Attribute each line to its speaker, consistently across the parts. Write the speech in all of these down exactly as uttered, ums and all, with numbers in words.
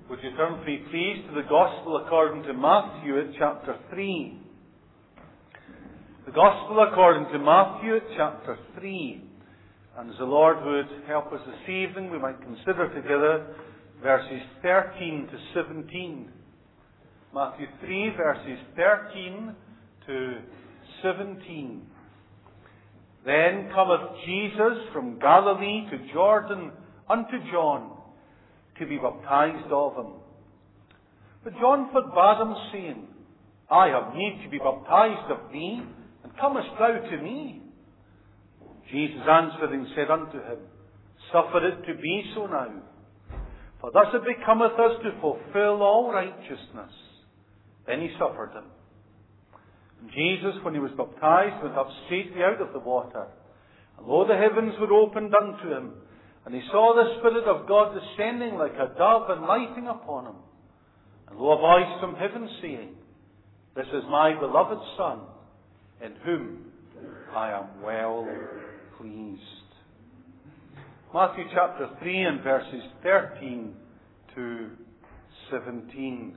Speaker 1: Would you turn with me, please, to the Gospel according to Matthew at chapter three. The Gospel according to Matthew at chapter three. And as the Lord would help us this evening, we might consider together verses thirteen to seventeen. Matthew three, verses thirteen to seventeen. Then cometh Jesus from Galilee to Jordan unto John, to be baptized of him. But John forbade him, saying, I have need to be baptized of thee, and comest thou to me? Jesus answering said unto him, Suffer it to be so now, for thus it becometh us to fulfill all righteousness. Then he suffered him. And Jesus, when he was baptized, went up straightway out of the water. And lo, the heavens were opened unto him, and he saw the Spirit of God descending like a dove and lighting upon him. And lo, a voice from heaven saying, This is my beloved Son, in whom I am well pleased. Matthew chapter three and verses thirteen to seventeen.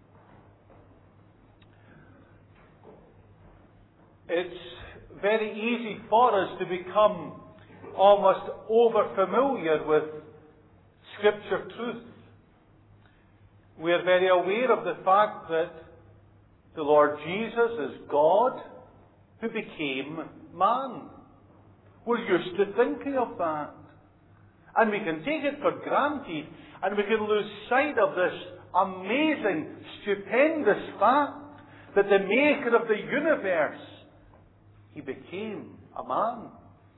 Speaker 1: It's very easy for us to become almost over-familiar with Scripture truth. We are very aware of the fact that the Lord Jesus is God who became man. We're used to thinking of that. And we can take it for granted, and we can lose sight of this amazing, stupendous fact that the Maker of the universe, He became a man.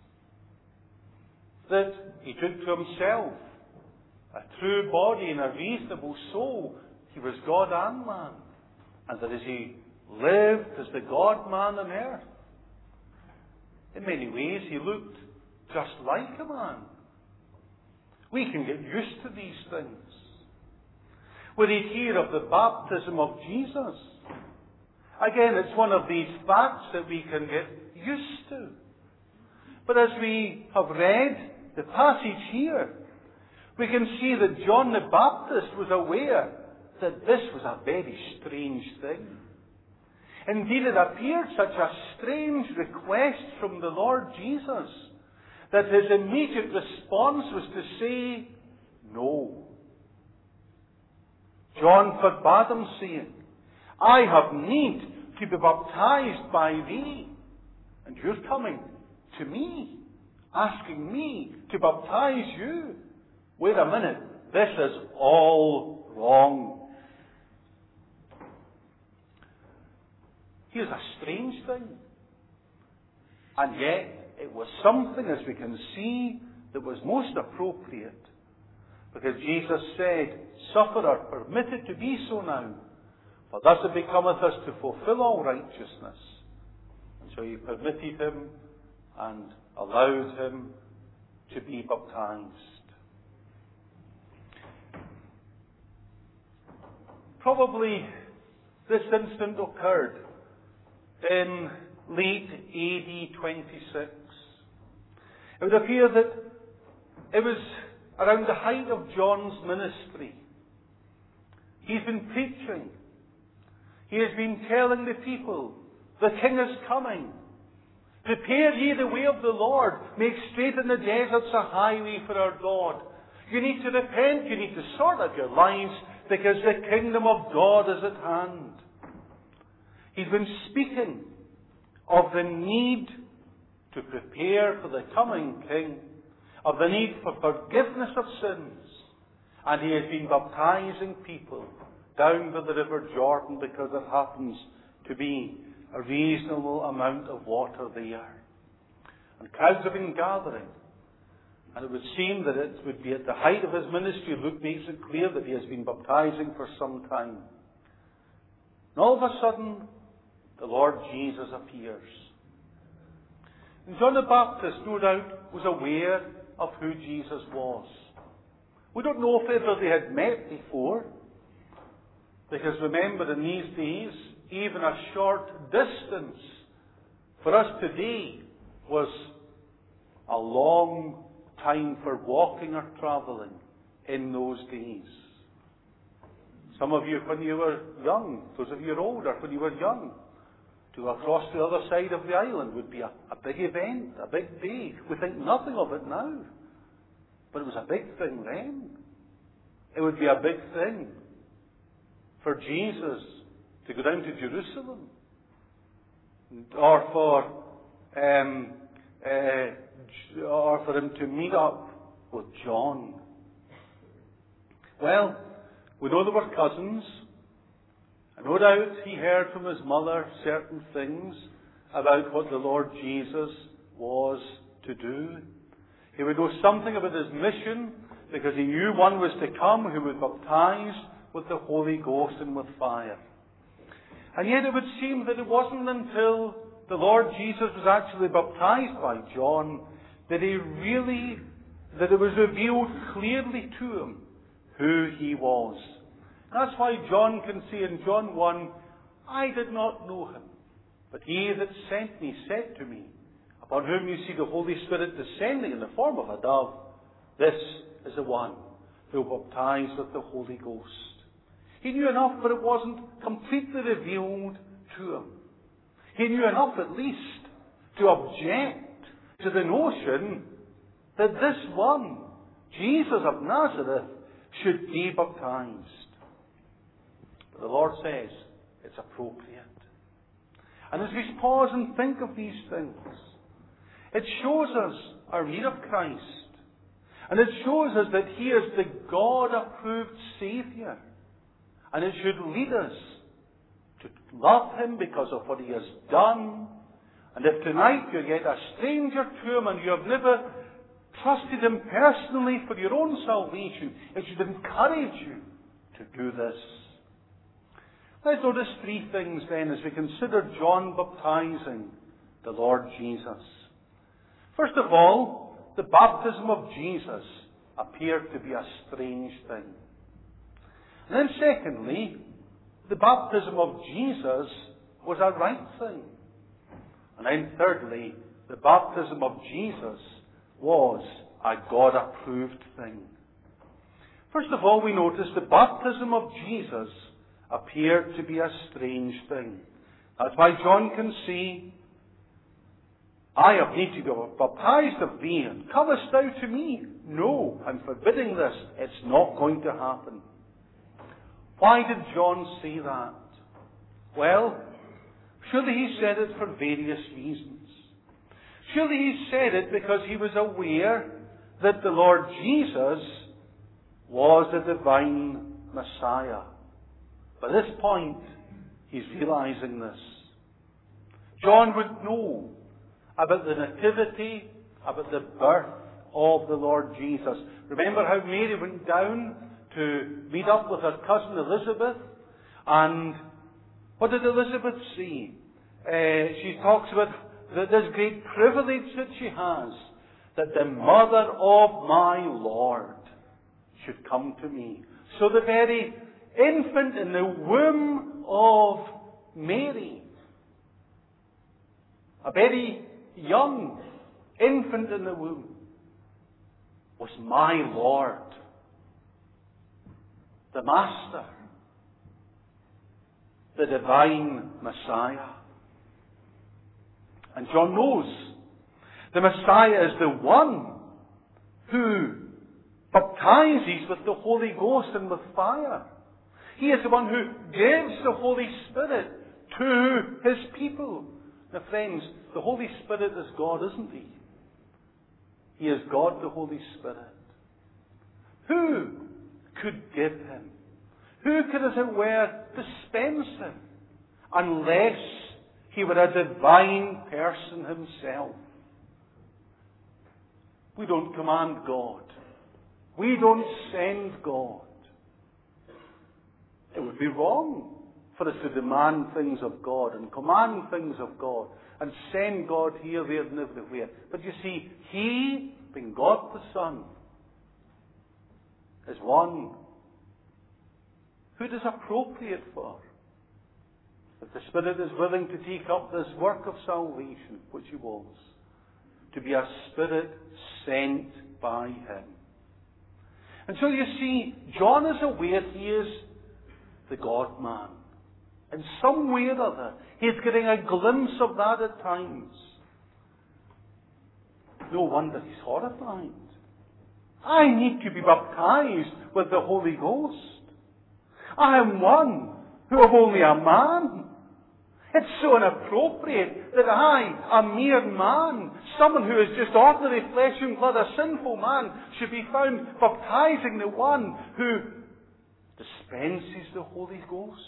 Speaker 1: That He took to Himself a true body and a reasonable soul. He was God and man. And that as He lived as the God-man on earth, in many ways He looked just like a man. We can get used to these things. We read here of the baptism of Jesus. Again, it's one of these facts that we can get used to. But as we have read the passage here, we can see that John the Baptist was aware that this was a very strange thing. Indeed, it appeared such a strange request from the Lord Jesus that his immediate response was to say, no. John forbade him, saying, I have need to be baptized by thee, and you're coming to me, asking me to baptize you. Wait a minute, this is all wrong. Here's a strange thing. And yet, it was something, as we can see, that was most appropriate. Because Jesus said, Suffer or permit it to be so now, for thus it becometh us to fulfill all righteousness. So He permitted him and allowed him to be baptized. Probably this incident occurred in late A D twenty-six. It would appear that it was around the height of John's ministry. He's been preaching. He has been telling the people, the King is coming. Prepare ye the way of the Lord. Make straight in the deserts a highway for our God. You need to repent. You need to sort out your lives, because the kingdom of God is at hand. He's been speaking of the need to prepare for the coming King, of the need for forgiveness of sins. And he has been baptizing people down by the river Jordan, because it happens to be a reasonable amount of water there. And crowds have been gathering. And it would seem that it would be at the height of his ministry. Luke makes it clear that he has been baptizing for some time. And all of a sudden, the Lord Jesus appears. And John the Baptist, no doubt, was aware of who Jesus was. We don't know if ever they had met before. Because remember, in these days, even a short distance for us today was a long time for walking or travelling in those days. Some of you, when you were young, those of you who are older, when you were young, to go across the other side of the island would be a, a big event, a big day. We think nothing of it now. But it was a big thing then. It would be a big thing for Jesus to go down to Jerusalem. Or for, um, uh, or for him to meet up with John. Well, we know they were cousins. And no doubt he heard from his mother certain things about what the Lord Jesus was to do. He would know something about his mission because he knew one was to come who would baptize with the Holy Ghost and with fire. And yet it would seem that it wasn't until the Lord Jesus was actually baptized by John that he really, that it was revealed clearly to him who he was. That's why John can say in John one, I did not know him, but he that sent me said to me, upon whom you see the Holy Spirit descending in the form of a dove, this is the one who will baptize with the Holy Ghost. He knew enough, but it wasn't completely revealed to him. He knew enough, at least, to object to the notion that this one, Jesus of Nazareth, should be baptized. But the Lord says it's appropriate. And as we pause and think of these things, it shows us our need of Christ. And it shows us that He is the God-approved Saviour. And it should lead us to love Him because of what He has done. And if tonight you're yet a stranger to Him and you have never trusted Him personally for your own salvation, it should encourage you to do this. Let's notice three things then as we consider John baptizing the Lord Jesus. First of all, the baptism of Jesus appeared to be a strange thing. And then secondly, the baptism of Jesus was a right thing. And then thirdly, the baptism of Jesus was a God-approved thing. First of all, we notice the baptism of Jesus appeared to be a strange thing. That's why John can see, I have need to be baptized of thee, and comest thou to me? No, I'm forbidding this. It's not going to happen. Why did John say that? Well, surely he said it for various reasons. Surely he said it because he was aware that the Lord Jesus was the divine Messiah. By this point, he's realizing this. John would know about the nativity, about the birth of the Lord Jesus. Remember how Mary went down to meet up with her cousin Elizabeth? And what did Elizabeth see? Uh, she talks about the, this great privilege that she has, that the mother of my Lord should come to me. So the very infant in the womb of Mary, a very young infant in the womb, was my Lord, the Master, the divine Messiah. And John knows the Messiah is the one who baptizes with the Holy Ghost and with fire. He is the one who gives the Holy Spirit to His people. Now friends, the Holy Spirit is God, isn't He? He is God, the Holy Spirit. Who could give Him? Who could, as it were, dispense Him? Unless He were a divine person Himself. We don't command God. We don't send God. It would be wrong for us to demand things of God and command things of God and send God here, there, and everywhere. But you see, He, being God the Son, is one who it is appropriate for. If the Spirit is willing to take up this work of salvation, which He was, to be a Spirit sent by Him. And so you see, John is aware he is the God-man. In some way or other, he's getting a glimpse of that at times. No wonder he's horrified. I need to be baptized with the Holy Ghost. I am one who am only a man. It's so inappropriate that I, a mere man, someone who is just ordinary flesh and blood, a sinful man, should be found baptizing the one who dispenses the Holy Ghost.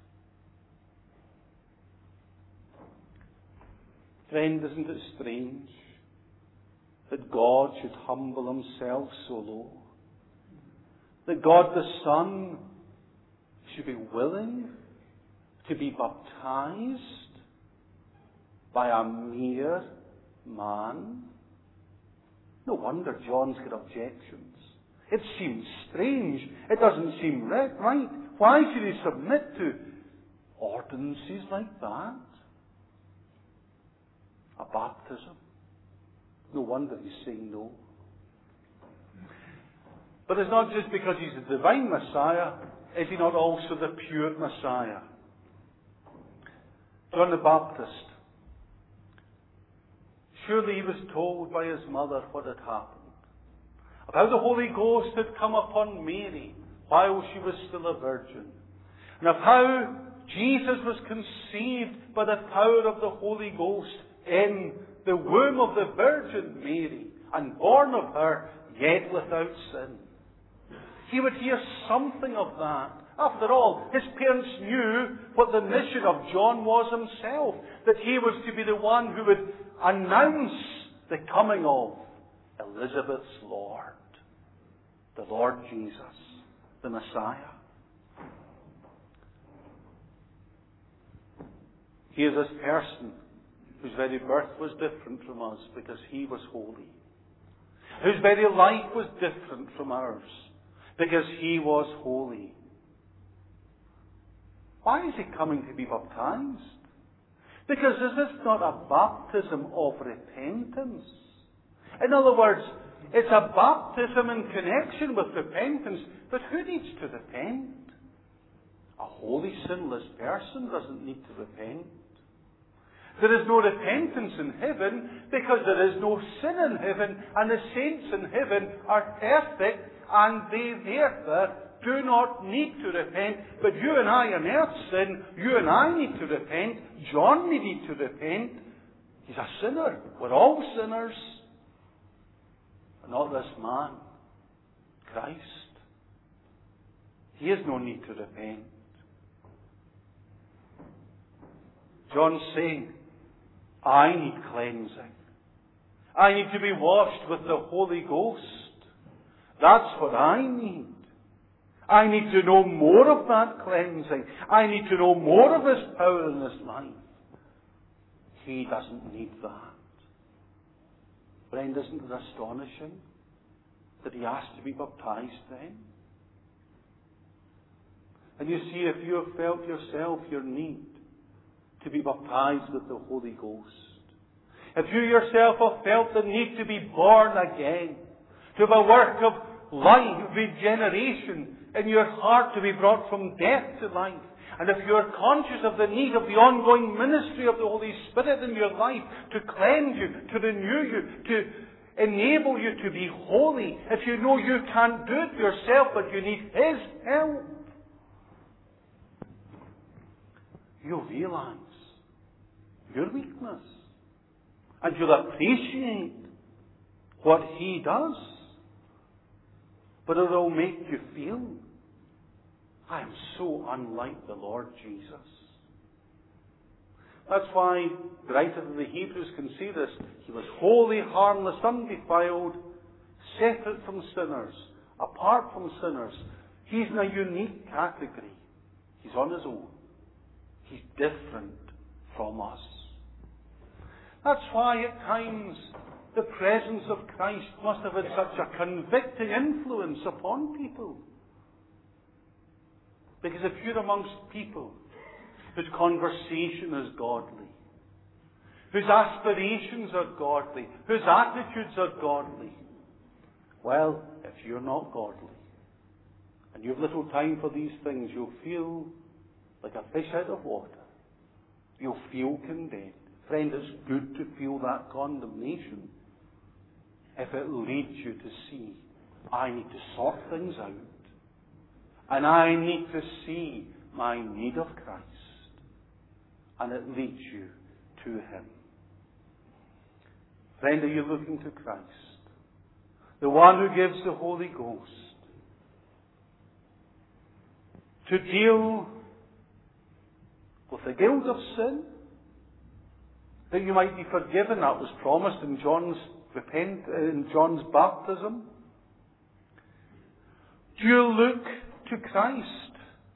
Speaker 1: Friend, isn't it strange that God should humble himself so low? That God the Son should be willing to be baptized by a mere man? No wonder John's got objections. It seems strange. It doesn't seem right. Why should he submit to ordinances like that? A baptism? No wonder he's saying no. But it's not just because he's the divine Messiah. Is he not also the pure Messiah? John the Baptist, surely he was told by his mother what had happened. Of how the Holy Ghost had come upon Mary while she was still a virgin. And of how Jesus was conceived by the power of the Holy Ghost in the womb of the Virgin Mary, and born of her, yet without sin. He would hear something of that. After all, his parents knew what the mission of John was himself, that he was to be the one who would announce the coming of Elizabeth's Lord, the Lord Jesus, the Messiah. He is this person whose very birth was different from us because he was holy, whose very life was different from ours because he was holy. Why is he coming to be baptized? Because is this not a baptism of repentance? In other words, it's a baptism in connection with repentance. But who needs to repent? A holy, sinless person doesn't need to repent. There is no repentance in heaven because there is no sin in heaven, and the saints in heaven are perfect, and they therefore do not need to repent. But you and I on earth sin. You and I need to repent. John needed to repent. He's a sinner. We're all sinners. But not this man, Christ. He has no need to repent. John's saying, I need cleansing. I need to be washed with the Holy Ghost. That's what I need. I need to know more of that cleansing. I need to know more of His power in His life. He doesn't need that. Friend, isn't it astonishing that he has to be baptized then? And you see, if you have felt yourself your need to be baptized with the Holy Ghost, if you yourself have felt the need to be born again, to have a work of life, regeneration in your heart, to be brought from death to life, and if you are conscious of the need of the ongoing ministry of the Holy Spirit in your life to cleanse you, to renew you, to enable you to be holy, if you know you can't do it yourself but you need His help, you'll realize your weakness. And you'll appreciate what He does. But it'll make you feel, I am so unlike the Lord Jesus. That's why the writer of the Hebrews can see this. He was holy, harmless, undefiled, separate from sinners, apart from sinners. He's in a unique category. He's on His own. He's different from us. That's why at times the presence of Christ must have had such a convicting influence upon people. Because if you're amongst people whose conversation is godly, whose aspirations are godly, whose attitudes are godly, well, if you're not godly,
Speaker 2: and you've little time for these things, you'll feel like a fish out of water. You'll feel condemned. Friend, it's good to feel that condemnation if it leads you to see, I need to sort things out. And I need to see my need of Christ. And it leads you to Him. Friend, are you looking to Christ? The one who gives the Holy Ghost to deal with the guilt of sin, that you might be forgiven. That was promised in John's repent in John's baptism. Do you look to Christ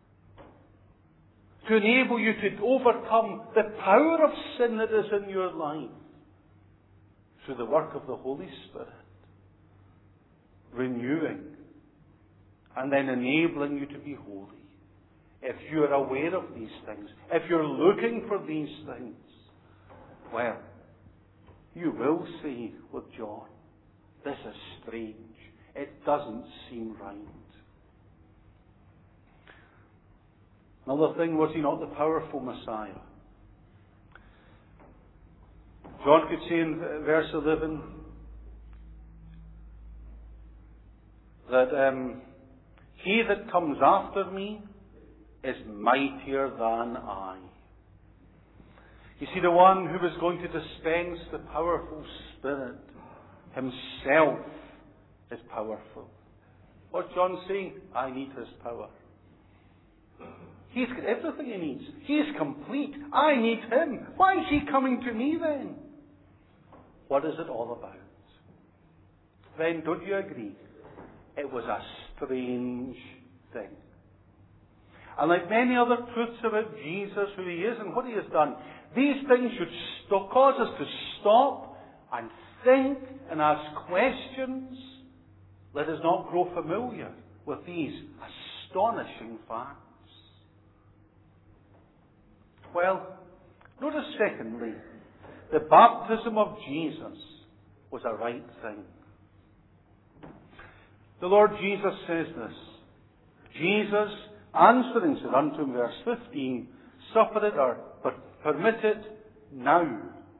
Speaker 2: to enable you to overcome the power of sin that is in your life through the work of the Holy Spirit, renewing and then enabling you to be holy? If you are aware of these things, if you're looking for these things, well, you will say with John, this is strange. It doesn't seem right. Another thing, was He not the powerful Messiah? John could say in verse eleven that um, He that comes after me is mightier than I. You see, the one who was going to dispense the powerful Spirit Himself is powerful. What's John saying? I need His power. He's got everything He needs. He is complete. I need Him. Why is He coming to me then? What is it all about? Friend, don't you agree? It was a strange thing. And like many other truths about Jesus, who He is and what He has done, these things should stop, cause us to stop and think and ask questions. Let us not grow familiar with these astonishing facts. Well, notice secondly, the baptism of Jesus was a right thing. The Lord Jesus says this. Jesus answering said unto him, verse fifteen, suffer it or permit it now.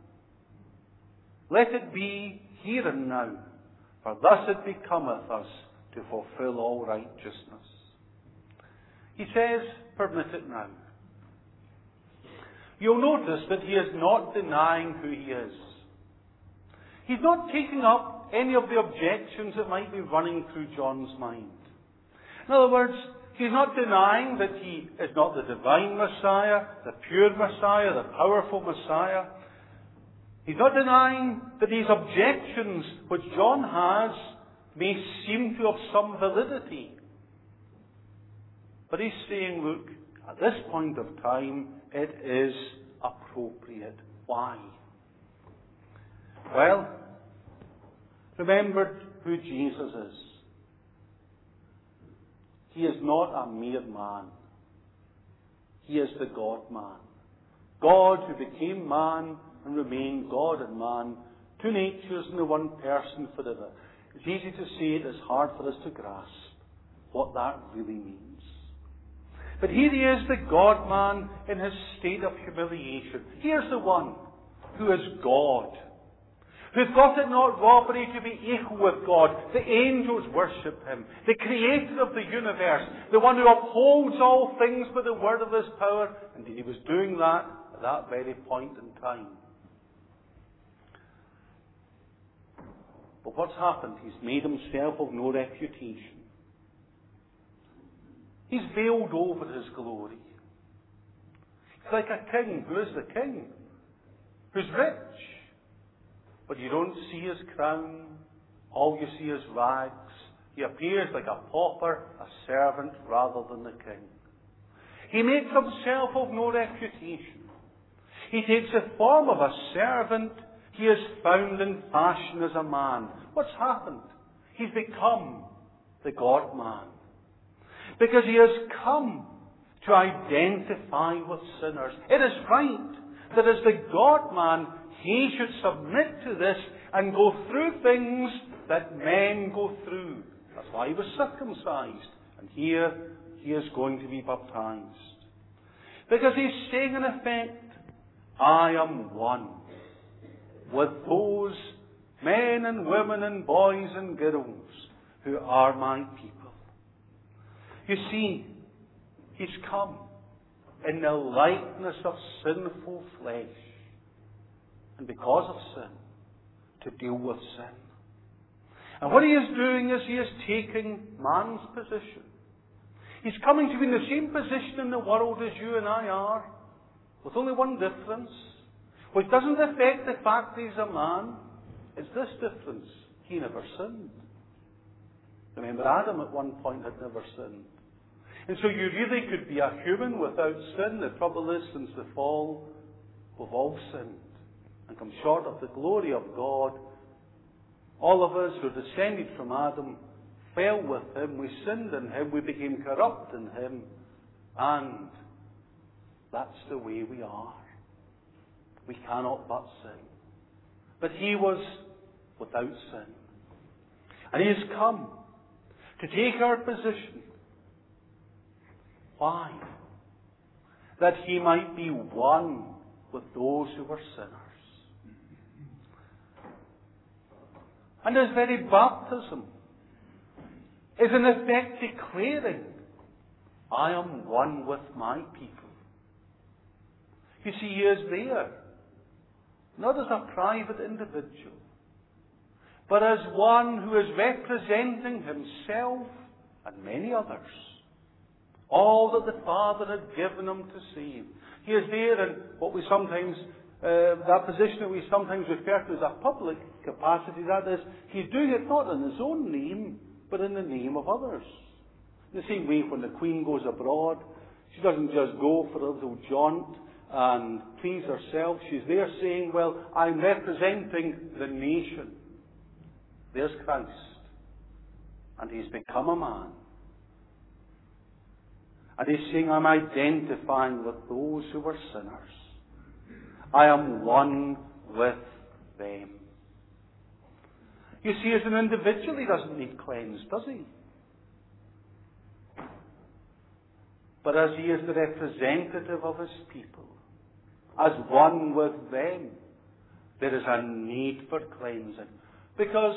Speaker 2: Let it be here and now, for thus it becometh us to fulfill all righteousness. He says, permit it now. You'll notice that he is not denying who he is. He's not taking up any of the objections that might be running through John's mind. In other words, he's not denying that he is not the divine Messiah, the pure Messiah, the powerful Messiah. He's not denying that these objections which John has may seem to have some validity. But he's saying, look, at this point of time, it is appropriate. Why? Well, remember who Jesus is. He is not a mere man. He is the God-man. God who became man and remained God and man, two natures in the one person forever. It's easy to say it, it's hard for us to grasp what that really means. But here he is, the God-man, in his state of humiliation. Here's the one who is God, who thought it not robbery to be equal with God. The angels worship him, the creator of the universe, the one who upholds all things by the word of his power. Indeed, he was doing that at that very point in time. But what's happened? He's made himself of no reputation. He's veiled over his glory. He's like a king. Who is the king? Who's rich. But you don't see his crown. All you see is rags. He appears like a pauper, a servant, rather than the king. He makes himself of no reputation. He takes the form of a servant. He is found in fashion as a man. What's happened? He's become the God-man. Because he has come to identify with sinners. It is right that as the God-man, he should submit to this and go through things that men go through. That's why he was circumcised And here he is going to be baptized. Because he's saying in effect, I am one with those men and women and boys and girls who are my people. You see, he's come in the likeness of sinful flesh. And because of sin, to deal with sin. And what he is doing is he is taking man's position. He's coming to be in the same position in the world as you and I are, with only one difference, which doesn't affect the fact that he's a man. It's this difference. He never sinned. Remember, Adam at one point had never sinned. And so you really could be a human without sin. The trouble is, since the fall, we've all sinned and come short of the glory of God. All of us who are descended from Adam fell with him. We sinned in him. We became corrupt in him. And that's the way we are. We cannot but sin. But he was without sin. And he has come to take our position. Why? That he might be one with those who were sinners. And his very baptism is in effect declaring, I am one with my people. You see, he is there, not as a private individual, but as one who is representing himself and many others. All that the Father had given him to save. He is there in what we sometimes, uh, that position that we sometimes refer to as a public capacity. That is, he's doing it not in his own name, but in the name of others. In the same way when the Queen goes abroad, she doesn't just go for a little jaunt and please herself. She's there saying, well, I'm representing the nation. There's Christ. And he's become a man. And he's saying, I'm identifying with those who were sinners. I am one with them. You see, as an individual, he doesn't need cleansed, does he? But as he is the representative of his people, as one with them, there is a need for cleansing. Because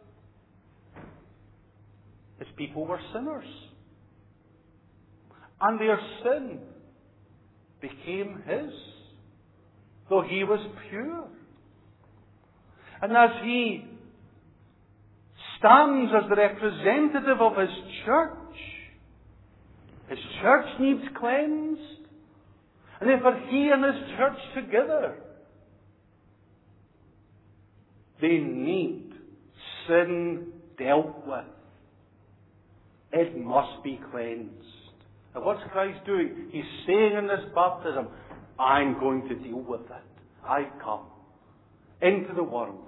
Speaker 2: his people were sinners. And their sin became his, though he was pure. And as he stands as the representative of his church, his church needs cleansed. And therefore he and his church together, they need sin dealt with. It must be cleansed. And what's Christ doing? He's saying in this baptism, I'm going to deal with it. I've come into the world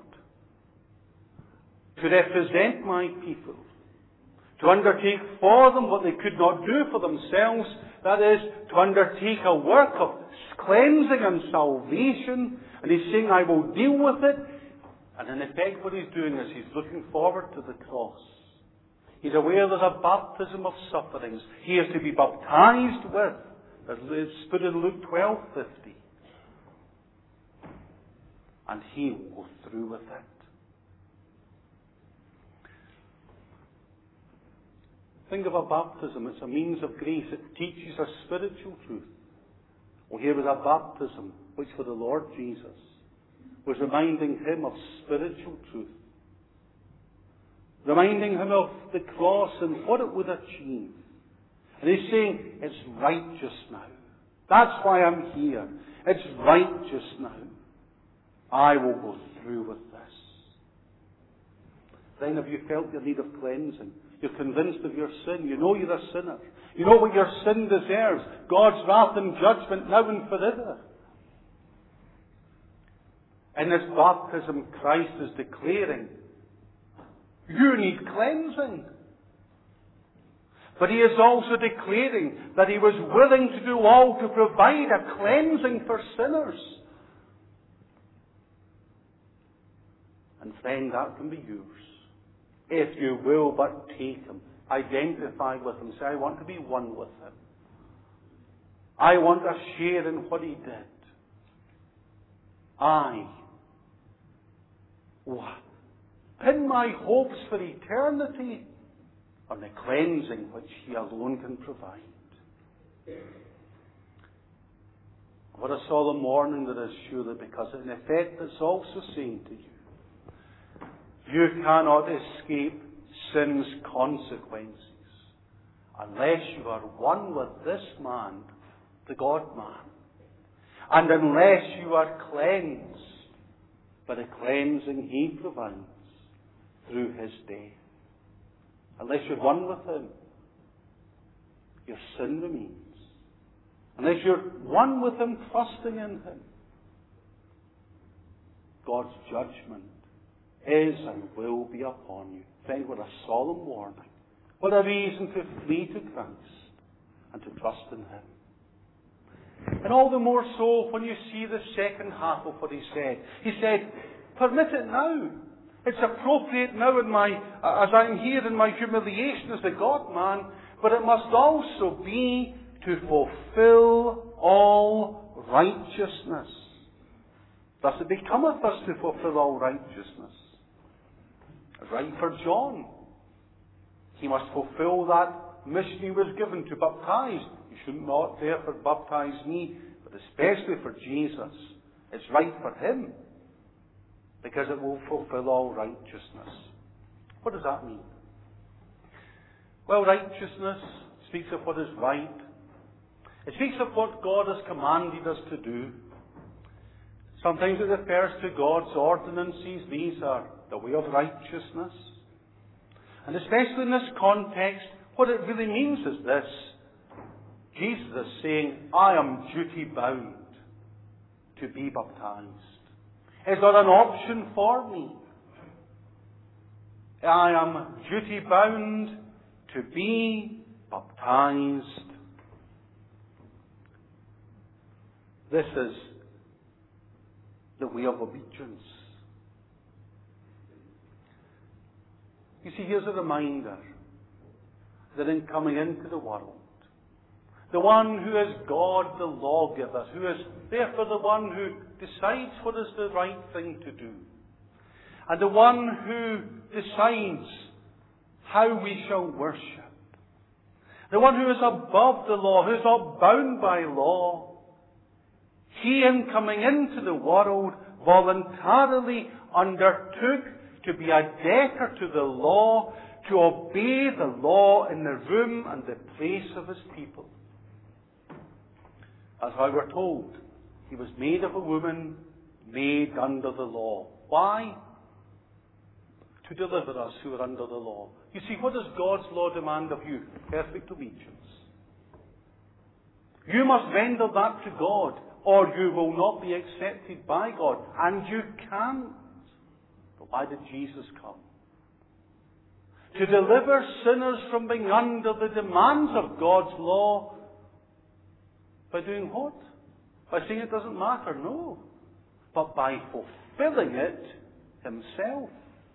Speaker 2: to represent my people, to undertake for them what they could not do for themselves, that is, to undertake a work of cleansing and salvation. And he's saying, I will deal with it. And in effect what he's doing is he's looking forward to the cross. He's aware there's a baptism of sufferings. He is to be baptized with, as is put in Luke twelve fifty. And he will go through with it. Think of a baptism. It's a means of grace. It teaches us spiritual truth. Well, here was a baptism which for the Lord Jesus was reminding him of spiritual truth. Reminding him of the cross and what it would achieve. And he's saying, it's right just now. That's why I'm here. It's right just now. I will go through with this. Then have you felt your need of cleansing? You're convinced of your sin. You know you're a sinner. You know what your sin deserves. God's wrath and judgment now and forever. In this baptism, Christ is declaring, you need cleansing. But he is also declaring that he was willing to do all to provide a cleansing for sinners. And friend, that can be yours. If you will but take him identify with Him. Say, I want to be one with Him. I want a share in what He did. I pin my hopes for eternity on the cleansing which He alone can provide. What a solemn warning that is, surely, because in effect it's also saying to you, you cannot escape sin's consequences unless you are one with this man, the God-man, and unless you are cleansed by the cleansing He provides through His death. Unless you're one with Him, your sin remains. Unless you're one with Him, trusting in Him, God's judgment is and will be upon you. Friend, what a solemn warning. What a reason to flee to Christ and to trust in Him. And all the more so when you see the second half of what He said. He said, permit it now. It's appropriate now in my, as I'm here in my humiliation as the God-man, but it must also be to fulfill all righteousness. Thus it becometh us to fulfill all righteousness. Right for John. He must fulfill that mission he was given to baptize. You should not therefore baptize me, but especially for Jesus. It's right for Him, because it will fulfill all righteousness. What does that mean? Well, righteousness speaks of what is right. It speaks of what God has commanded us to do. Sometimes it refers to God's ordinances. These are the way of righteousness. And especially in this context, what it really means is this. Jesus is saying, I am duty bound to be baptized. It's not an option for me. I am duty bound to be baptized. This is the way of obedience. You see, here's a reminder that in coming into the world, the one who is God, the lawgiver, who is therefore the one who decides what is the right thing to do, and the one who decides how we shall worship, the one who is above the law, who is not bound by law, He, in coming into the world, voluntarily undertook to be a debtor to the law, to obey the law in the room and the place of His people. As I were told, He was made of a woman, made under the law. Why? To deliver us who are under the law. You see, what does God's law demand of you? Perfect obedience. You must render that to God, or you will not be accepted by God. And you can't. But why did Jesus come? To deliver sinners from being under the demands of God's law. By doing what? By saying it doesn't matter? No. But by fulfilling it Himself.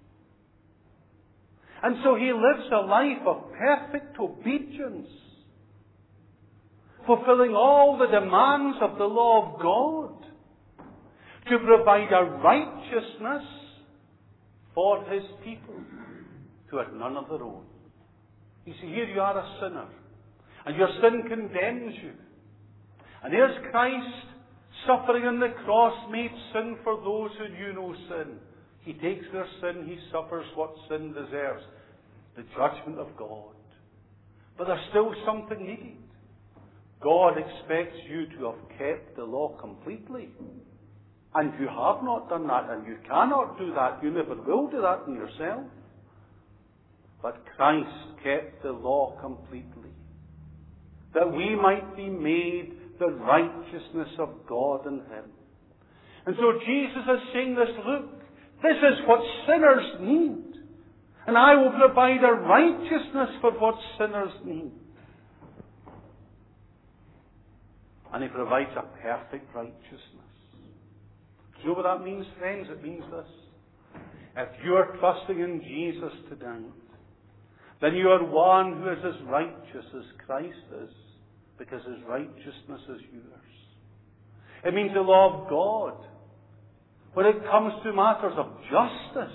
Speaker 2: And so He lives a life of perfect obedience, fulfilling all the demands of the law of God, to provide a righteousness for His people who had none of their own. You see, here you are a sinner, and your sin condemns you. And there's Christ suffering on the cross, made sin for those who knew no sin. He takes their sin, He suffers what sin deserves, the judgment of God. But there's still something needed. God expects you to have kept the law completely. And you have not done that, and you cannot do that. You never will do that in yourself. But Christ kept the law completely, that we might be made the righteousness of God in Him. And so Jesus is saying this, look, this is what sinners need. And I will provide a righteousness for what sinners need. And He provides a perfect righteousness. Do you know what that means, friends? It means this. If you are trusting in Jesus tonight, then you are one who is as righteous as Christ is, because His righteousness is yours. It means the law of God, when it comes to matters of justice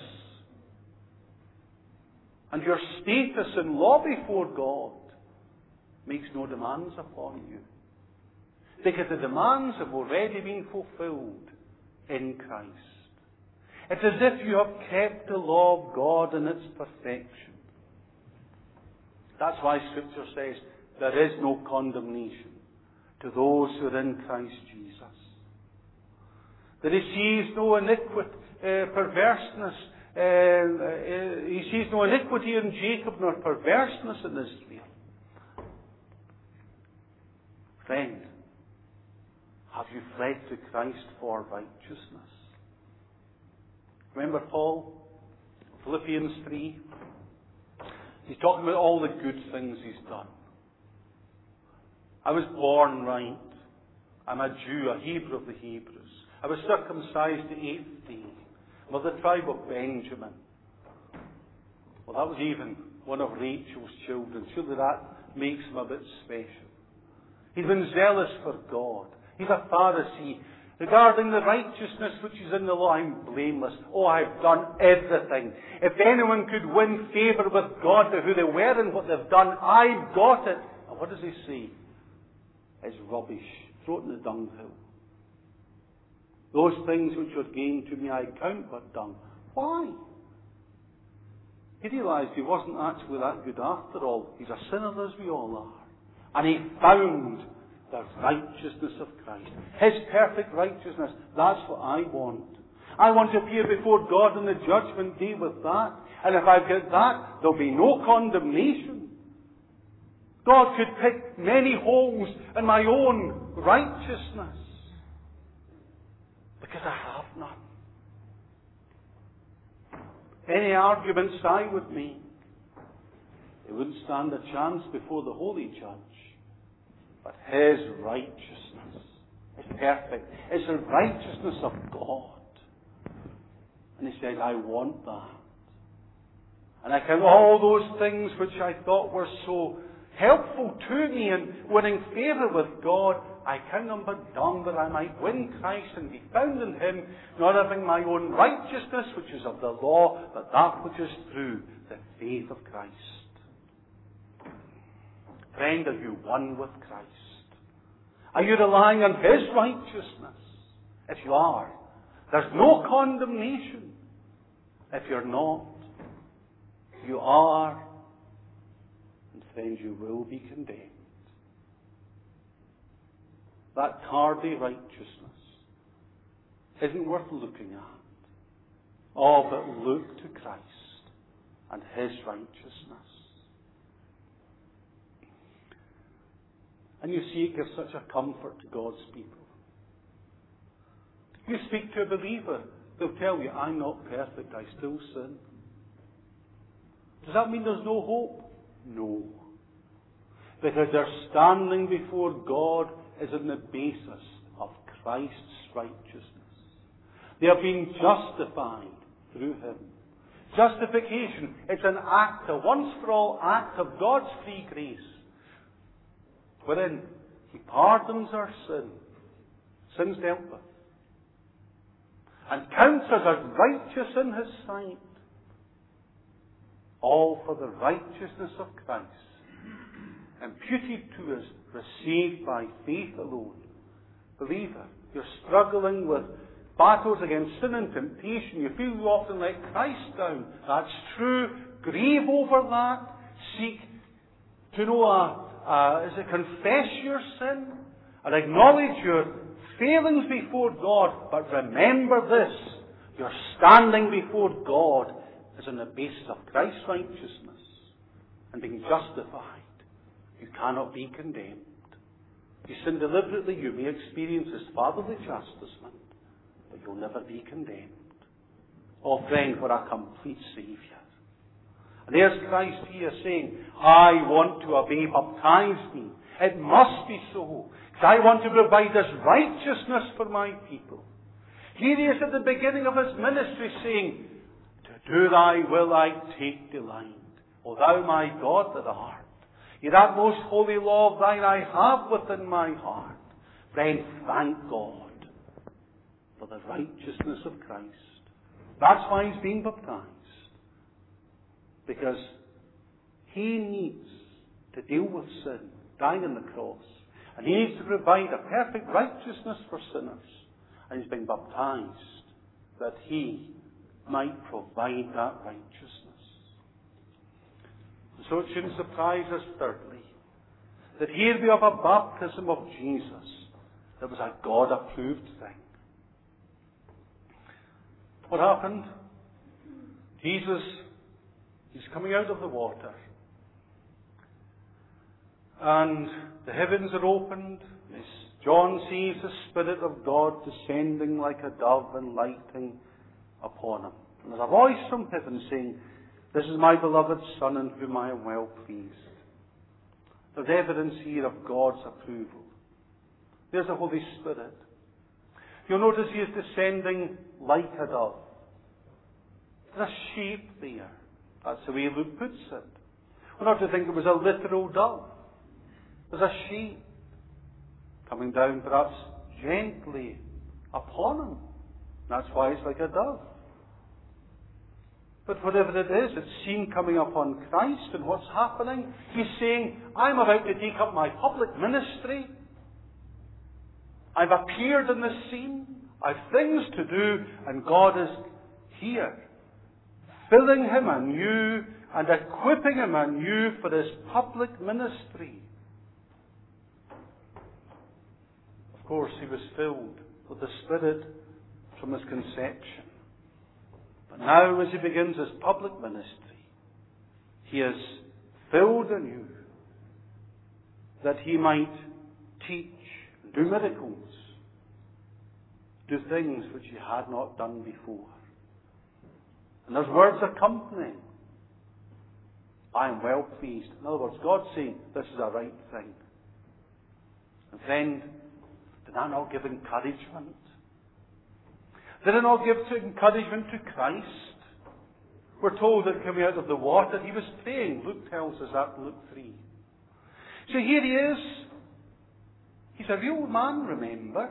Speaker 2: and your status in law before God, makes no demands upon you. Because the demands have already been fulfilled in Christ. It's as if you have kept the law of God in its perfection. That's why Scripture says there is no condemnation to those who are in Christ Jesus. That He sees no iniquity, uh, perverseness, uh, uh, He sees no iniquity in Jacob nor perverseness in Israel. Friend, have you fled to Christ for righteousness? Remember Paul, Philippians three? He's talking about all the good things he's done. I was born right. I'm a Jew, a Hebrew of the Hebrews. I was circumcised the eighth day. I'm of the tribe of Benjamin. Well, that was even one of Rachel's children. Surely that makes him a bit special. He's been zealous for God. He's a Pharisee. Regarding the righteousness which is in the law, I'm blameless. Oh, I've done everything. If anyone could win favour with God for who they were and what they've done, I've got it. And what does he say? It's rubbish. Throw it in the dunghill. Those things which are gained to me I count but dung. Why? He realised he wasn't actually that good after all. He's a sinner as we all are. And he found the righteousness of Christ. His perfect righteousness. That's what I want. I want to appear before God on the judgment day with that. And if I've got that, there'll be no condemnation. God could pick many holes in my own righteousness. Because I have none. Any arguments I would make, they wouldn't stand a chance before the holy judge. But His righteousness is perfect. It's the righteousness of God. And He says, I want that. And I count all those things which I thought were so helpful to me in winning favour with God, I count them but dung, that I might win Christ and be found in Him, not having my own righteousness, which is of the law, but that which is through the faith of Christ. Friend, are you one with Christ? Are you relying on His righteousness? If you are, there's no condemnation. If you're not, you are, and friends, you will be condemned. That tardy righteousness isn't worth looking at. Oh, but look to Christ and His righteousness. And you see, it gives such a comfort to God's people. You speak to a believer, they'll tell you, I'm not perfect, I still sin. Does that mean there's no hope? No. Because their standing before God is on the basis of Christ's righteousness. They are being justified through Him. Justification, it's an act, a once for all act of God's free grace, wherein He pardons our sin, sins dealt with, and counts us as righteous in His sight, all for the righteousness of Christ, imputed to us, received by faith alone. Believer, you're struggling with battles against sin and temptation. You feel you often let Christ down. That's true. Grieve over that. Seek to know, a, a, is it confess your sin and acknowledge your failings before God. But remember this, your standing before God is on the basis of Christ's righteousness and being justified. You cannot be condemned. If you sin deliberately, you may experience His fatherly chastisement, but you'll never be condemned. Oh friend, what a complete Saviour. And there's Christ here saying, I want to obey, baptize me. It must be so, because I want to provide this righteousness for my people. Here he is at the beginning of His ministry saying, to do Thy will I take delight. O thou my God that art, yea, that most holy law of thine I have within my heart. Friend, thank God for the righteousness of Christ. That's why he's being baptized. Because he needs to deal with sin, dying on the cross. And he needs to provide a perfect righteousness for sinners. And he's been baptized that he might provide that righteousness. And so it shouldn't surprise us, thirdly, that here we have a baptism of Jesus that was a God-approved thing. What happened? Jesus, he's coming out of the water. And the heavens are opened. As John sees the Spirit of God descending like a dove and lighting upon him. And there's a voice from heaven saying, "This is my beloved Son in whom I am well pleased." There's evidence here of God's approval. There's the Holy Spirit. You'll notice he is descending like a dove. There's a shape there. That's the way Luke puts it. We're not to think it was a literal dove. There's a shape coming down perhaps gently upon him. That's why it's like a dove. But whatever it is, it's seen coming upon Christ, and what's happening? He's saying, I'm about to take up my public ministry. I've appeared in the scene. I've things to do, and God is here, filling him anew and equipping him anew for his public ministry. Of course, he was filled with the Spirit from his conception. But now, as he begins his public ministry, he is filled anew that he might teach, do miracles, do things which he had not done before. And there's words accompanying. I am well pleased. In other words, God's saying, this is a right thing. And friend, did that not give encouragement? Did it not give encouragement to Christ? We're told that coming out of the water, he was praying. Luke tells us that in Luke three. So here he is. He's a real man, remember?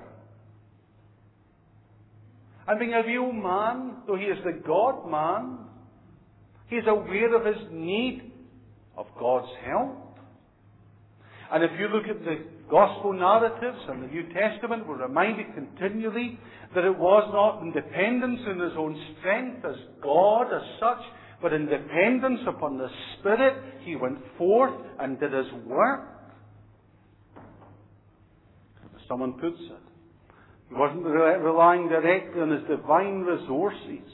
Speaker 2: And being a real man, though he is the God-man, he is aware of his need of God's help. And if you look at the Gospel narratives and the New Testament, we're reminded continually that it was not in dependence in his own strength as God as such, but in dependence upon the Spirit, he went forth and did his work. As someone puts it, he wasn't relying directly on his divine resources,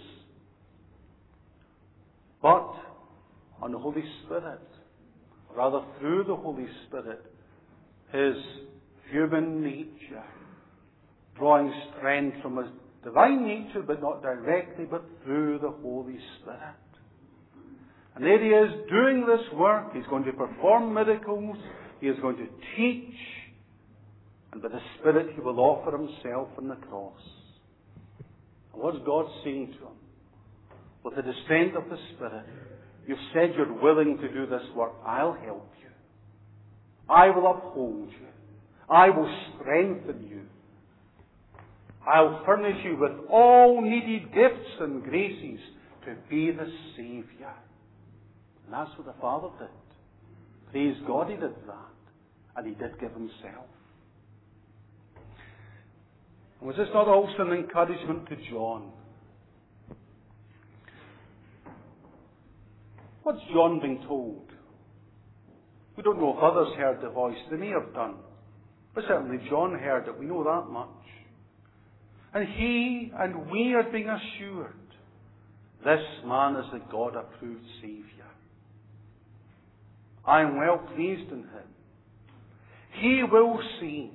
Speaker 2: but on the Holy Spirit. Rather, through the Holy Spirit, his human nature, drawing strength from his divine nature, but not directly, but through the Holy Spirit. And there he is doing this work. He's going to perform miracles. He is going to teach. And by the Spirit he will offer himself on the cross. And what's God saying to him? With the descent of the Spirit, you've said you're willing to do this work. I'll help you. I will uphold you. I will strengthen you. I'll furnish you with all needed gifts and graces to be the Saviour. And that's what the Father did. Praise God, he did that. And he did give himself. And was this not also an encouragement to John? What's John being told? We don't know if others heard the voice. They may have done. But certainly John heard it. We know that much. And he and we are being assured this man is a God-approved Saviour. I am well pleased in him. He will save.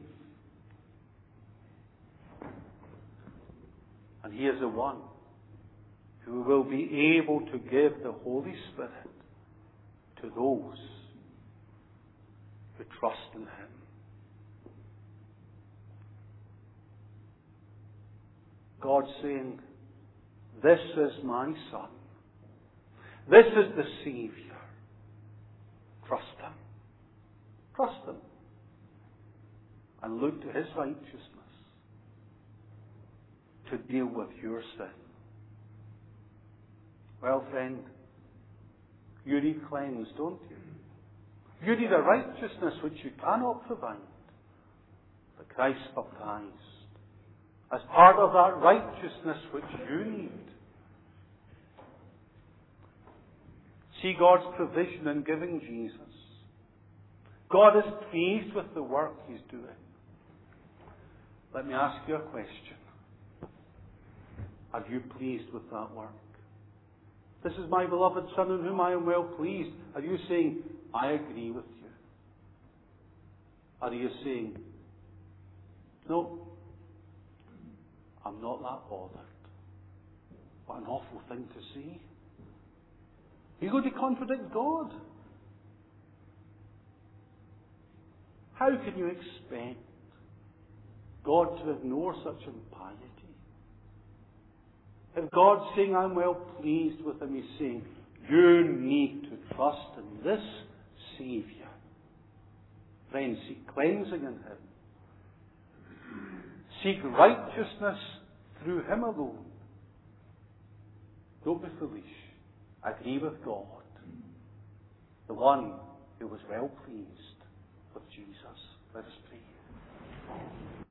Speaker 2: And he is the one who will be able to give the Holy Spirit to those who trust in him. God saying, this is my Son. This is the Saviour. trust Him. Trust Him. And look to His righteousness to deal with your sin. Well, friend, you need cleanse, don't you? You need a righteousness which you cannot provide. But Christ baptized as part of that righteousness which you need. See God's provision in giving Jesus. God is pleased with the work He's doing. Let me ask you a question. Are you pleased with that work? This is my beloved Son in whom I am well pleased. Are you saying, I agree with you? Are you saying, no, I'm not that bothered? What an awful thing to say. You're going to contradict God. How can you expect God to ignore such impiety? If God's saying, I'm well pleased with Him, He's saying, you need to trust in this Saviour. Friends, seek cleansing in Him. Seek righteousness through Him alone. Don't be foolish. Agree with God, the one who was well pleased with Jesus. Let us pray.